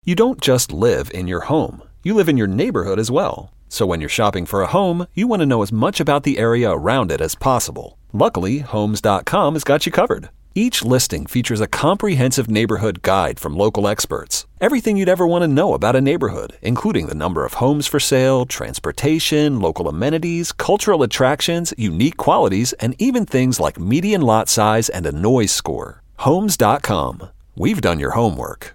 You don't just live in your home. You live in your neighborhood as well. So when you're shopping for a home, you want to know as much about the area around it as possible. Luckily, Homes.com has got you covered. Each listing features a comprehensive neighborhood guide from local experts. Everything you'd ever want to know about a neighborhood, including the number of homes for sale, transportation, local amenities, cultural attractions, unique qualities, and even things like median lot size and a noise score. Homes.com. We've done your homework.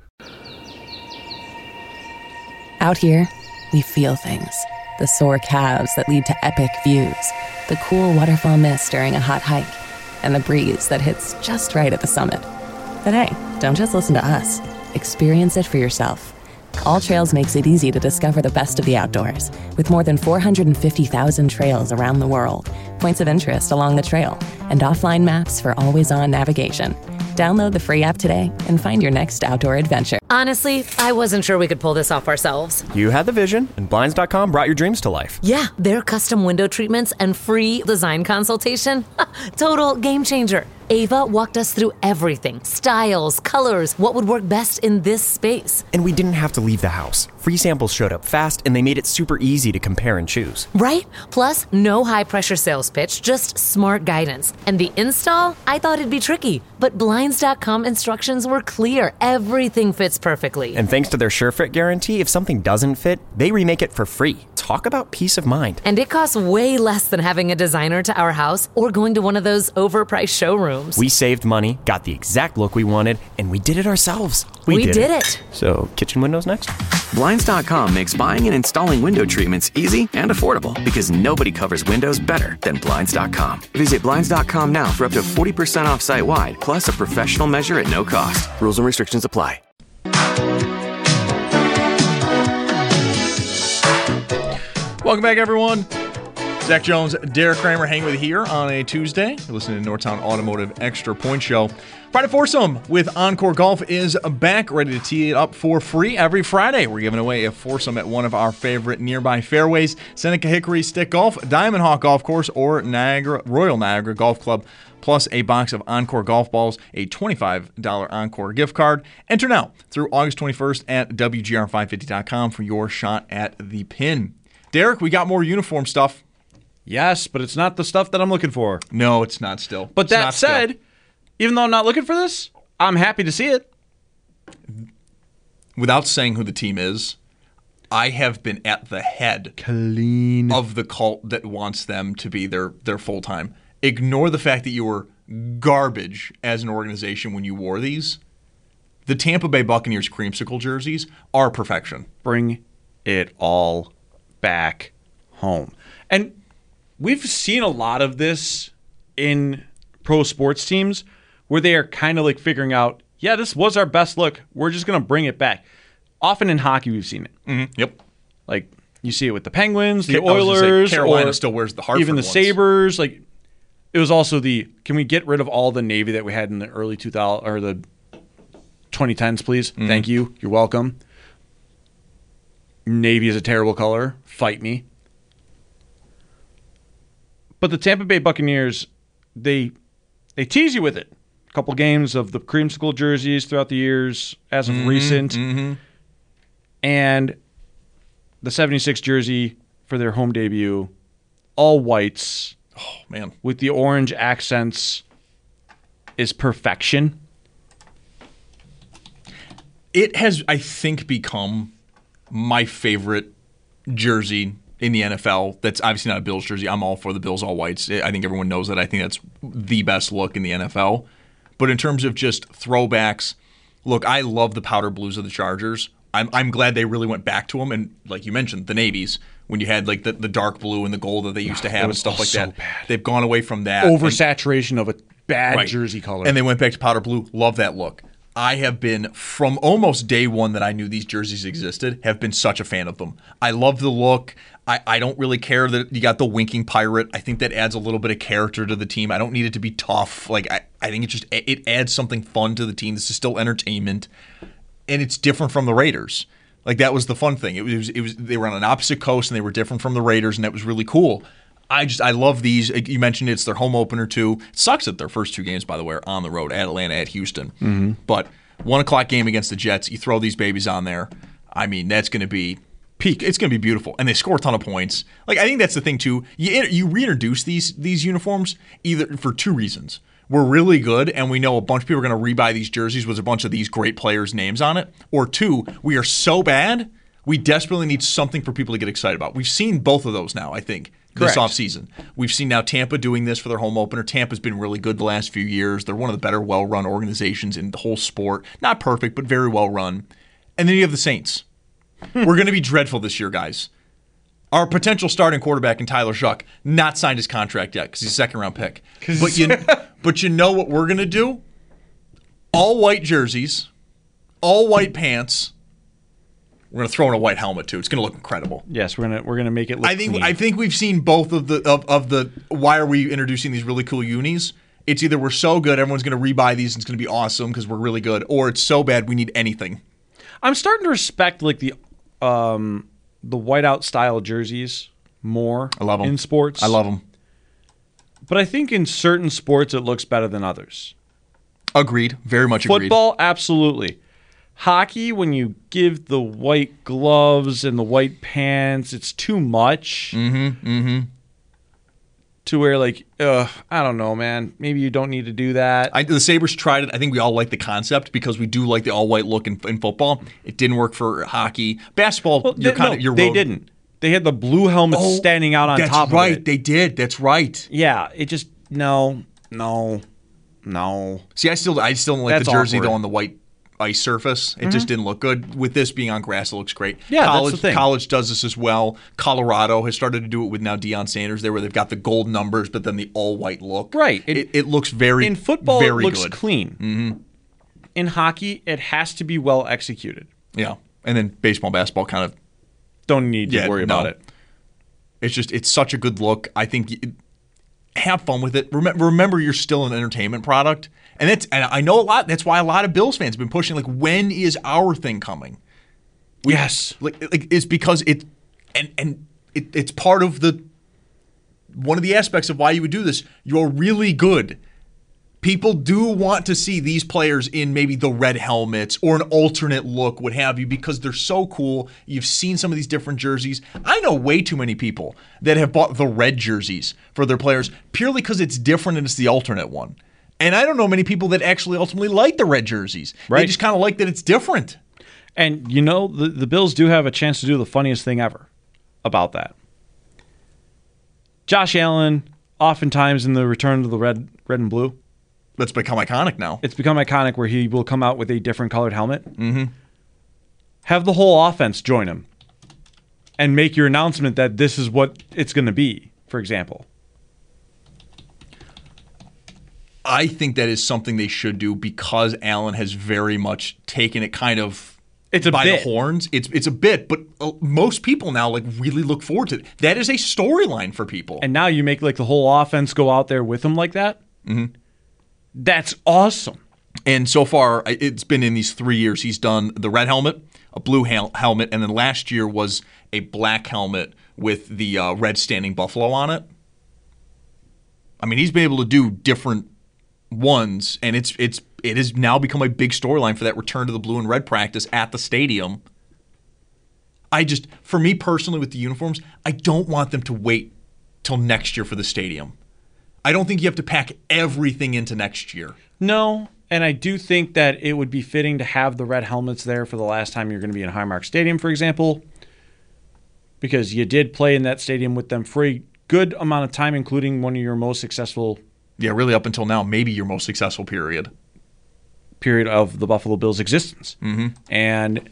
Out here, we feel things. The sore calves that lead to epic views, the cool waterfall mist during a hot hike, and the breeze that hits just right at the summit. But hey, don't just listen to us. Experience it for yourself. All Trails makes it easy to discover the best of the outdoors, with more than 450,000 trails around the world, points of interest along the trail, and offline maps for always-on navigation. Download the free app today and find your next outdoor adventure. Honestly, I wasn't sure we could pull this off ourselves. You had the vision, and Blinds.com brought your dreams to life. Yeah, their custom window treatments and free design consultation. Total game changer. Ava walked us through everything. Styles, colors, what would work best in this space. And we didn't have to leave the house. Free samples showed up fast, and they made it super easy to compare and choose. Right? Plus, no high-pressure sales pitch, just smart guidance. And the install? I thought it'd be tricky, but Blinds.com instructions were clear. Everything fits perfectly. And thanks to their SureFit guarantee, if something doesn't fit, they remake it for free. Talk about peace of mind. And it costs way less than having a designer to our house or going to one of those overpriced showrooms. We saved money, got the exact look we wanted, and we did it ourselves. We did it. So, kitchen windows next? Blinds.com makes buying and installing window treatments easy and affordable because nobody covers windows better than Blinds.com. Visit Blinds.com now for up to 40% off site-wide, plus a professional measure at no cost. Rules and restrictions apply. Welcome back, everyone. Zach Jones, Derek Kramer hanging with you here on a Tuesday. You're listening to Northtown Automotive Extra Point Show. Friday Foursome with Encore Golf is back, ready to tee it up for free every Friday. We're giving away a foursome at one of our favorite nearby fairways, Seneca Hickory Stick Golf, Diamond Hawk Golf Course, or Royal Niagara Golf Club, plus a box of Encore golf balls, a $25 Encore gift card. Enter now through August 21st at WGR550.com for your shot at the pin. Derek, we got more uniform stuff. Yes, but it's not the stuff that I'm looking for. No, it's not still. But that said, even though I'm not looking for this, I'm happy to see it. Without saying who the team is, I have been at the head of the cult that wants them to be their full-time. Ignore the fact that you were garbage as an organization when you wore these. The Tampa Bay Buccaneers creamsicle jerseys are perfection. Bring it all back home. And we've seen a lot of this in pro sports teams where they are kind of like figuring out, yeah, this was our best look. We're just going to bring it back. Often in hockey, we've seen it. Mm-hmm. Yep. Like you see it with the Penguins, the Oilers, Carolina still wears the Hartford even the ones. Sabres. Like it was also can we get rid of all the navy that we had in the early 2000 or the 2010s, please? Mm-hmm. Thank you. You're welcome. Navy is a terrible color. Fight me. But the Tampa Bay Buccaneers, they tease you with it. A couple games of the creamsicle jerseys throughout the years as of recent. Mm-hmm. And the 76 jersey for their home debut, all whites. Oh, man. With the orange accents is perfection. It has, I think, become my favorite jersey in the NFL. That's obviously not a Bills jersey. I'm all for the Bills all whites. I think everyone knows that. I think that's the best look in the NFL. But in terms of just throwbacks, look, I love the powder blues of the Chargers. I'm glad they really went back to them. And like you mentioned, the navies, when you had like the dark blue and the gold that they used to have and stuff like that. Bad. They've gone away from that. Oversaturation of a bad jersey color. And they went back to powder blue. Love that look. I have been, from almost day one that I knew these jerseys existed, have been such a fan of them. I love the look. I don't really care that you got the winking pirate. I think that adds a little bit of character to the team. I don't need it to be tough. Like I think it adds something fun to the team. This is still entertainment, and it's different from the Raiders. Like that was the fun thing. It was they were on an opposite coast and they were different from the Raiders, and that was really cool. I love these. You mentioned it's their home opener too. It sucks that their first two games, by the way, are on the road at Atlanta, at Houston. Mm-hmm. But 1:00 game against the Jets, you throw these babies on there. I mean, that's going to be peak. It's going to be beautiful, and they score a ton of points. Like, I think that's the thing too. You reintroduce these uniforms either for two reasons. We're really good, and we know a bunch of people are going to rebuy these jerseys with a bunch of these great players' names on it. Or two, we are so bad, we desperately need something for people to get excited about. We've seen both of those now, I think, this offseason. We've seen now Tampa doing this for their home opener. Tampa's been really good the last few years. They're one of the better, well-run organizations in the whole sport. Not perfect, but very well-run. And then you have the Saints. We're going to be dreadful this year, guys. Our potential starting quarterback in Tyler Shuck not signed his contract yet because he's a second-round pick. But you know what we're going to do? All white jerseys, all white pants. We're going to throw in a white helmet too. It's going to look incredible. Yes, we're going to make it look clean. I think we've seen both of the why are we introducing these really cool unis? It's either we're so good everyone's going to rebuy these and it's going to be awesome because we're really good, or it's so bad we need anything. I'm starting to respect like the whiteout style jerseys more. I love them in sports. I love them. But I think in certain sports it looks better than others. Agreed. Very much agreed. Football, absolutely. Hockey, when you give the white gloves and the white pants, it's too much. To where, like, I don't know, man. Maybe you don't need to do that. The Sabres tried it. I think we all like the concept because we do like the all-white look in football. It didn't work for hockey. Basketball, Well, they didn't. They had the blue helmets standing out on top of it. That's right. They did. That's right. Yeah. It just, no. See, I still don't like That's the jersey, awkward. though, on the white ice surface. It just didn't look good. With this being on grass, it looks great. Yeah, that's the thing. College does this as well. Colorado has started to do it with now Deion Sanders there, where they've got the gold numbers, but then the all-white look. Right. It looks very, in football, very it looks good. clean. In hockey, it has to be well executed. Yeah. And then baseball, basketball kind of Don't need to worry about it. It's such a good look. I think have fun with it. Remember, you're still an entertainment product, and I know a lot. That's why a lot of Bills fans have been pushing. Like, when is our thing coming? Yes, it's because it's part of one of the aspects of why you would do this. You're really good. People do want to see these players in maybe the red helmets or an alternate look, what have you, because they're so cool. You've seen some of these different jerseys. I know way too many people that have bought the red jerseys for their players purely because it's different and it's the alternate one. And I don't know many people that actually ultimately like the red jerseys. Right. They just kind of like that it's different. And, you know, the Bills do have a chance to do the funniest thing ever about that. Josh Allen, oftentimes in the return to the red and blue, That's become iconic now. it's become iconic where he will come out with a different colored helmet. Have the whole offense join him and make your announcement that this is what it's going to be, for example. I think that is something they should do because Allen has very much taken it kind of It's a by bit. the horns. It's a bit, but most people now like really look forward to it. That is a storyline for people. And now you make like the whole offense go out there with him like that. That's awesome. And so far, it's been in these 3 years. He's done the red helmet, a blue helmet, and then last year was a black helmet with the red standing buffalo on it. I mean, he's been able to do different ones, and it has now become a big storyline for that return to the blue and red practice at the stadium. For me personally with the uniforms, I don't want them to wait till next year for the stadium. I don't think you have to pack everything into next year. No, and I do think that it would be fitting to have the red helmets there for the last time you're going to be in Highmark Stadium, for example, because you did play in that stadium with them for a good amount of time, including one of your most successful Yeah, really up until now, maybe your most successful period of the Buffalo Bills' existence. And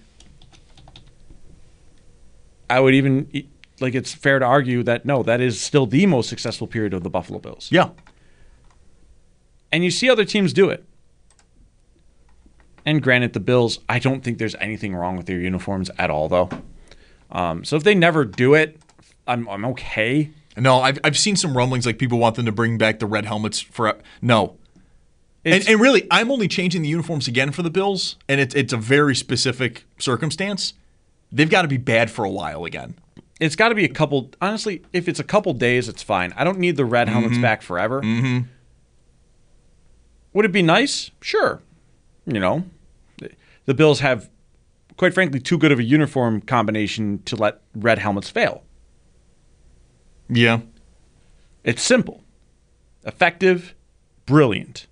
I would even, like, it's fair to argue that, no, that is still the most successful period of the Buffalo Bills. Yeah. And you see other teams do it. And granted, the Bills, I don't think there's anything wrong with their uniforms at all, though. So if they never do it, I'm okay. No, I've seen some rumblings like people want them to bring back the red helmets for no. And really, I'm only changing the uniforms again for the Bills, and it's a very specific circumstance. They've got to be bad for a while again. It's got to be a couple. Honestly, if it's a couple days, it's fine. I don't need the red helmets back forever. Would it be nice? Sure. You know, the Bills have quite frankly, too good of a uniform combination to let red helmets fail. Yeah. It's simple, effective, brilliant.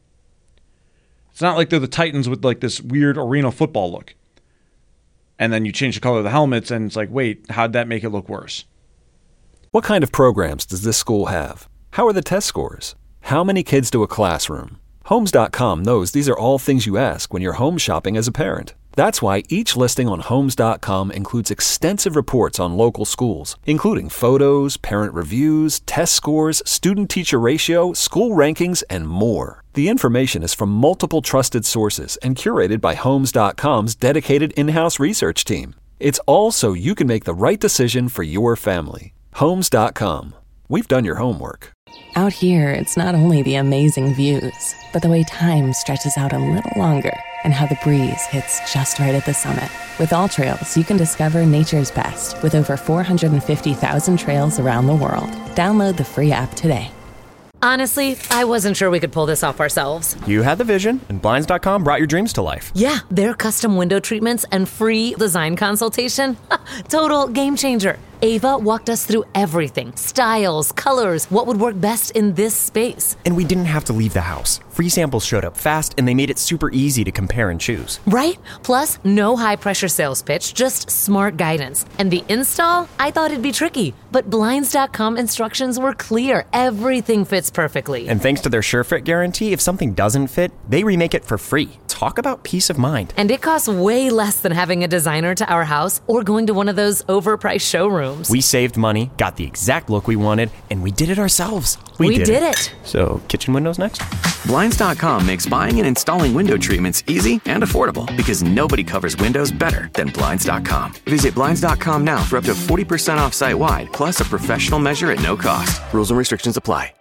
It's not like they're the Titans with like this weird arena football look. And then you change the color of the helmets and it's like, wait, how'd that make it look worse? What kind of programs does this school have? How are the test scores? How many kids to a classroom? Homes.com knows these are all things you ask when you're home shopping as a parent. That's why each listing on Homes.com includes extensive reports on local schools, including photos, parent reviews, test scores, student-teacher ratio, school rankings, and more. The information is from multiple trusted sources and curated by Homes.com's dedicated in-house research team. It's all so you can make the right decision for your family. Homes.com. We've done your homework. Out here, it's not only the amazing views, but the way time stretches out a little longer and how the breeze hits just right at the summit. With AllTrails, you can discover nature's best with over 450,000 trails around the world. Download the free app today. Honestly, I wasn't sure we could pull this off ourselves. You had the vision, and Blinds.com brought your dreams to life. Yeah, their custom window treatments and free design consultation. Total game changer. Ava walked us through everything. Styles, colors, what would work best in this space. And we didn't have to leave the house. Free samples showed up fast, and they made it super easy to compare and choose. Right? Plus, no high-pressure sales pitch, just smart guidance. And the install? I thought it'd be tricky, but Blinds.com instructions were clear. Everything fits perfectly. And thanks to their SureFit guarantee, if something doesn't fit, they remake it for free. Talk about peace of mind. And it costs way less than having a designer to our house or going to one of those overpriced showrooms. We saved money, got the exact look we wanted, and we did it ourselves. We did it. So, kitchen windows next? Blinds.com makes buying and installing window treatments easy and affordable because nobody covers windows better than Blinds.com. Visit Blinds.com now for up to 40% off site-wide, plus a professional measure at no cost. Rules and restrictions apply.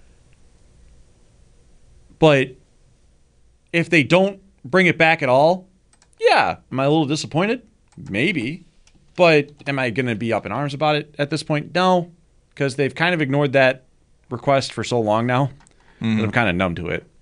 But if they don't bring it back at all, yeah, am I a little disappointed? Maybe. But am I going to be up in arms about it at this point? No, because they've kind of ignored that request for so long now that I'm kind of numb to it.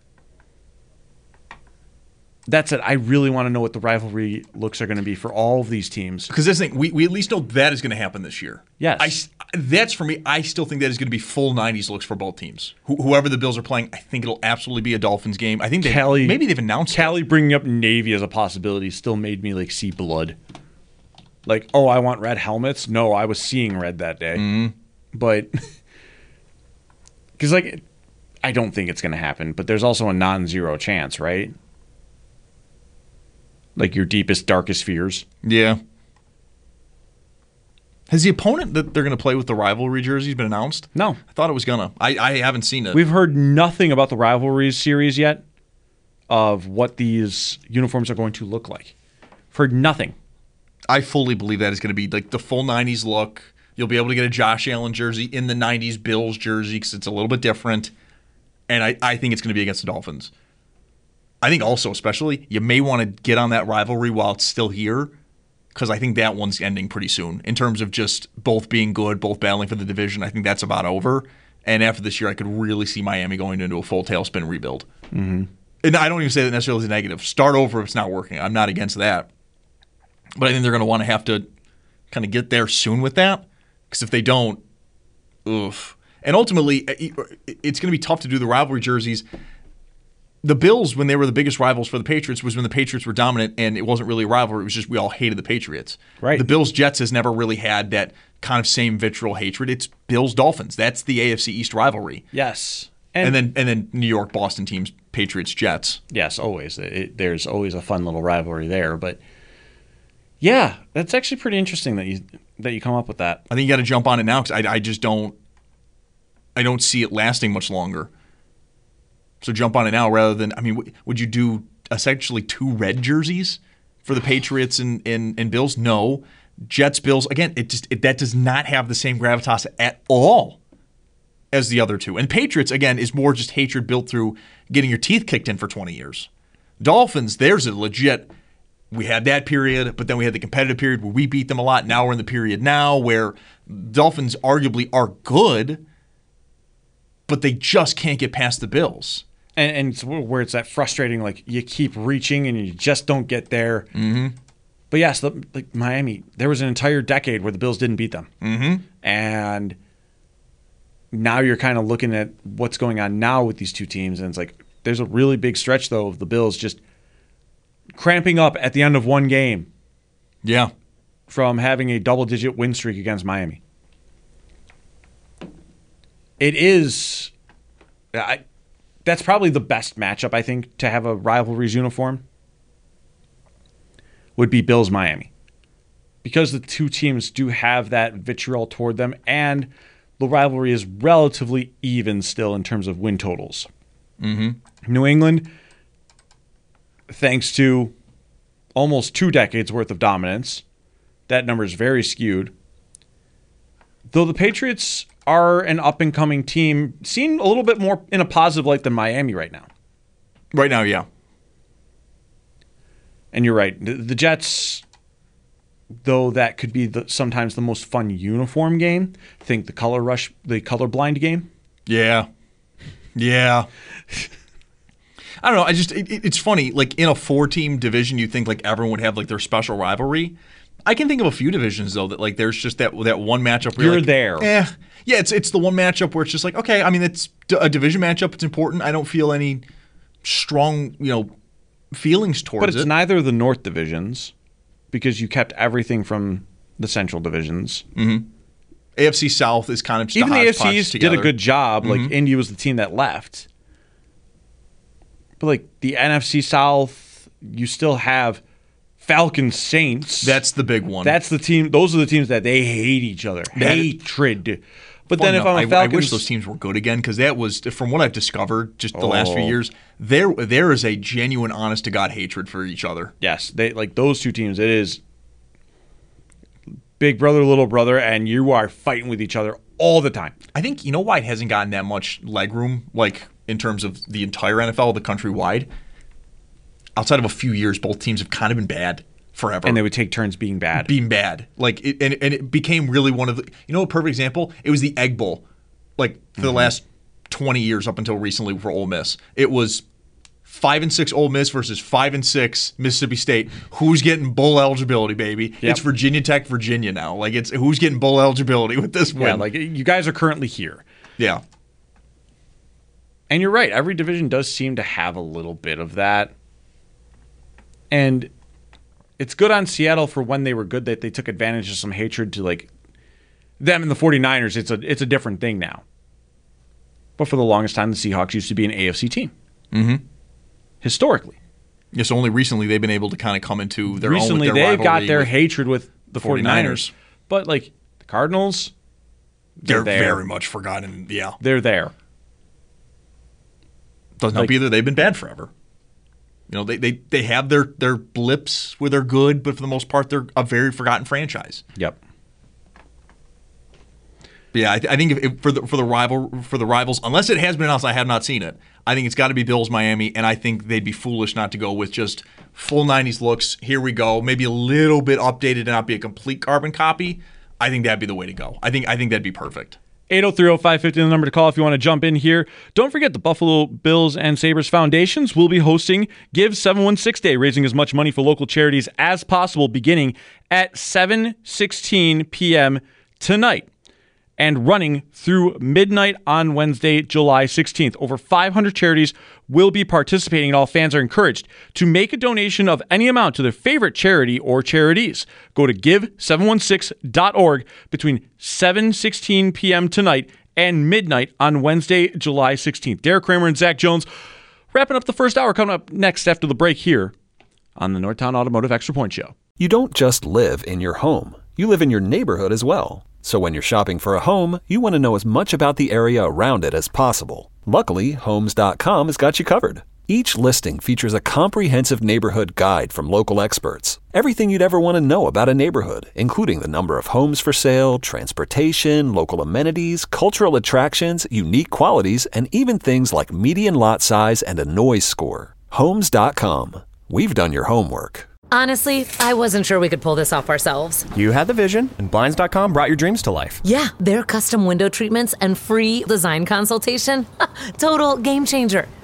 That said, I really want to know what the rivalry looks are going to be for all of these teams. Because this thing, we at least know that is going to happen this year. Yes. That's for me. I still think that is going to be full 90s looks for both teams. Whoever the Bills are playing, I think it'll absolutely be a Dolphins game. I think maybe they've announced Callie bringing up Navy as a possibility still made me like see blood. Like, oh, I want red helmets. No, I was seeing red that day. But because like, I don't think it's going to happen. But there's also a non-zero chance, right? Like your deepest, darkest fears. Yeah. Has the opponent that they're going to play with the rivalry jerseys been announced? No. I thought it was going to. I haven't seen it. We've heard nothing about the rivalries series yet of what these uniforms are going to look like. We've heard nothing. I fully believe that is going to be like the full 90s look. You'll be able to get a Josh Allen jersey in the 90s Bills jersey because it's a little bit different. And I think it's going to be against the Dolphins. I think also, especially, you may want to get on that rivalry while it's still here because I think that one's ending pretty soon in terms of just both being good, both battling for the division. I think that's about over. And after this year, I could really see Miami going into a full tailspin rebuild. Mm-hmm. And I don't even say that necessarily as a negative. Start over if it's not working. I'm not against that. But I think they're going to have to kind of get there soon with that because if they don't, oof. And ultimately, it's going to be tough to do the rivalry jerseys. The Bills, when they were the biggest rivals for the Patriots, was when the Patriots were dominant and it wasn't really a rivalry. It was just we all hated the Patriots. Right. The Bills-Jets has never really had that kind of same vitriol hatred. It's Bills-Dolphins. That's the AFC East rivalry. Yes. And then New York, Boston teams, Patriots-Jets. Yes, always. There's always a fun little rivalry there. But, yeah, that's actually pretty interesting that you come up with that. I think you got to jump on it now because I just don't see it lasting much longer. So jump on it now rather than, I mean, would you do essentially two red jerseys for the Patriots and Bills? No. Jets, Bills, again, that does not have the same gravitas at all as the other two. And Patriots, again, is more just hatred built through getting your teeth kicked in for 20 years. Dolphins, there's a legit, we had that period, but then we had the competitive period where we beat them a lot. Now we're in the period now where Dolphins arguably are good, but they just can't get past the Bills. And it's where it's that frustrating, like you keep reaching and you just don't get there. Mm-hmm. But yes, like Miami, there was an entire decade where the Bills didn't beat them. Mm-hmm. And now you're kind of looking at what's going on now with these two teams, and it's like there's a really big stretch, though, of the Bills just cramping up at the end of one game. Yeah. From having a double-digit win streak against Miami. It is... that's probably the best matchup, I think, to have a rivalries uniform. Would be Bills-Miami. Because the two teams do have that vitriol toward them, and the rivalry is relatively even still in terms of win totals. Mm-hmm. New England, thanks to almost 2 decades worth of dominance, that number is very skewed. Though the Patriots are an up-and-coming team, seen a little bit more in a positive light than Miami right now. Right now, yeah. And you're right. The Jets, though that could be sometimes the most fun uniform game, think the color rush, the colorblind game. Yeah. Yeah. I don't know. It's funny. Like in a 4-team division, you think like everyone would have like their special rivalry. I can think of a few divisions though that like there's just that one matchup where you're like, there. Yeah, it's the one matchup where it's just like, okay, I mean it's a division matchup. It's important. I don't feel any strong feelings towards it. But it's neither the North divisions because you kept everything from the Central divisions. Mm-hmm. AFC South is kind of just even the AFCs did a good job. Mm-hmm. Like Indy was the team that left, but like the NFC South, you still have Falcons Saints. That's the big one. That's the team. Those are the teams that they hate each other. Hatred. But then if I'm a Falcons, I wish those teams were good again because that was, from what I've discovered, just the last few years, there is a genuine, honest to God hatred for each other. Yes, they like those two teams. It is big brother, little brother, and you are fighting with each other all the time. I think you know why it hasn't gotten that much leg room, like in terms of the entire NFL, the countrywide. Outside of a few years, both teams have kind of been bad forever. And they would take turns being bad. Like it became really one of the, a perfect example? It was the Egg Bowl, like for the last 20 years up until recently for Ole Miss. It was 5-6 Ole Miss versus 5-6 Mississippi State. Who's getting bowl eligibility, baby? Yep. It's Virginia Tech, Virginia now. Like it's who's getting bowl eligibility with this win? Yeah, like you guys are currently here. Yeah. And you're right. Every division does seem to have a little bit of that. And it's good on Seattle for when they were good that they took advantage of some hatred to like them and the 49ers. It's a different thing now. But for the longest time, the Seahawks used to be an AFC team. Mm-hmm. Historically. Yes, only recently they've been able to kind of come into their own with their Recently they've got their hatred with the 49ers. But like the Cardinals, they're very much forgotten. Yeah. They're there. Doesn't help either. They've been bad forever. They have their blips where they're good, but for the most part, they're a very forgotten franchise. Yep. But yeah, I think for the rivals, unless it has been announced, I have not seen it. I think it's got to be Bills Miami, and I think they'd be foolish not to go with just full 90s looks. Here we go, maybe a little bit updated and not be a complete carbon copy. I think that'd be the way to go. I think that'd be perfect. 803-0550, the number to call if you want to jump in here. Don't forget the Buffalo Bills and Sabres Foundations will be hosting Give 716 Day, raising as much money for local charities as possible beginning at 7:16 p.m. tonight and running through midnight on Wednesday, July 16th. Over 500 charities will be participating, and all fans are encouraged to make a donation of any amount to their favorite charity or charities. Go to give716.org between 7:16 p.m. tonight and midnight on Wednesday, July 16th. Derek Kramer and Zach Jones wrapping up the first hour, coming up next after the break here on the Northtown Automotive Extra Point Show. You don't just live in your home. You live in your neighborhood as well. So when you're shopping for a home, you want to know as much about the area around it as possible. Luckily, Homes.com has got you covered. Each listing features a comprehensive neighborhood guide from local experts. Everything you'd ever want to know about a neighborhood, including the number of homes for sale, transportation, local amenities, cultural attractions, unique qualities, and even things like median lot size and a noise score. Homes.com. We've done your homework. Honestly, I wasn't sure we could pull this off ourselves. You had the vision, and Blinds.com brought your dreams to life. Yeah, their custom window treatments and free design consultation. Total game changer.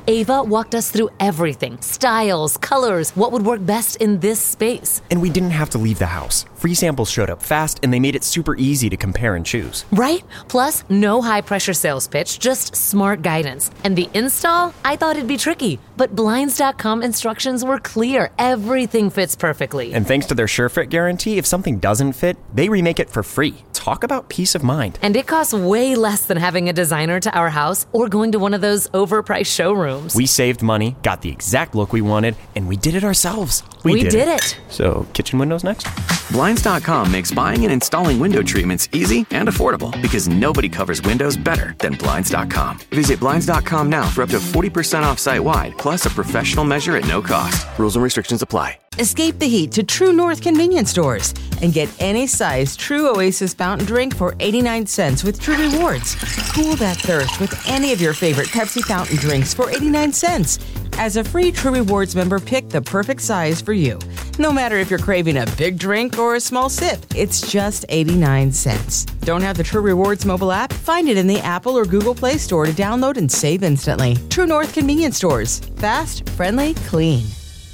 Ava walked us through everything: styles, colors, what would work best in this space. And we didn't have to leave the house. Free samples showed up fast, and they made it super easy to compare and choose. Right? Plus, no high-pressure sales pitch, just smart guidance. And the install? I thought it'd be tricky, but Blinds.com instructions were clear. Everything fits perfectly. And thanks to their SureFit guarantee, if something doesn't fit, they remake it for free. Talk about peace of mind. And it costs way less than having a designer to our house or going to one of those overpriced showrooms. We saved money, got the exact look we wanted, and we did it ourselves. We did it. So, kitchen windows next? Blinds.com makes buying and installing window treatments easy and affordable because nobody covers windows better than Blinds.com. Visit Blinds.com now for up to 40% off site-wide, plus a professional measure at no cost. Rules and restrictions apply. Escape the heat to True North convenience stores and get any size True Oasis fountain drink for 89 cents with True Rewards. Cool that thirst with any of your favorite Pepsi fountain drinks for 89 cents. As a free True Rewards member, pick the perfect size for you. No matter if you're craving a big drink or a small sip, it's just 89 cents. Don't have the True Rewards mobile app? Find it in the Apple or Google Play Store to download and save instantly. True North convenience stores. Fast, friendly, clean.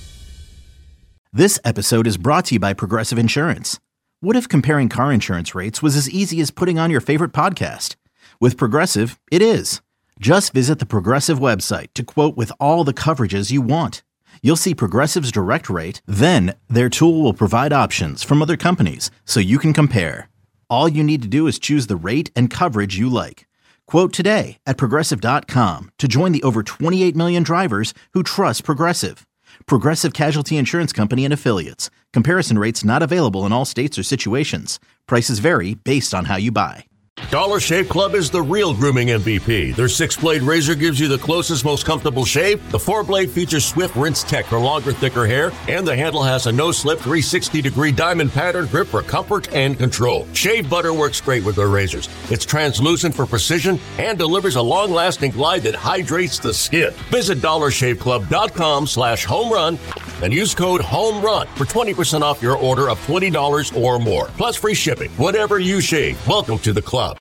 This episode is brought to you by Progressive Insurance. What if comparing car insurance rates was as easy as putting on your favorite podcast? With Progressive, it is. Just visit the Progressive website to quote with all the coverages you want. You'll see Progressive's direct rate, then their tool will provide options from other companies so you can compare. All you need to do is choose the rate and coverage you like. Quote today at Progressive.com to join the over 28 million drivers who trust Progressive. Progressive Casualty Insurance Company and Affiliates. Comparison rates not available in all states or situations. Prices vary based on how you buy. Dollar Shave Club is the real grooming MVP. Their 6-blade razor gives you the closest, most comfortable shave. The 4-blade features swift rinse tech for longer, thicker hair. And the handle has a no-slip 360-degree diamond pattern grip for comfort and control. Shave butter works great with their razors. It's translucent for precision and delivers a long-lasting glide that hydrates the skin. Visit DollarShaveClub.com/homerun and use code HOMERUN for 20% off your order of $20 or more. Plus free shipping. Whatever you shave, welcome to the club.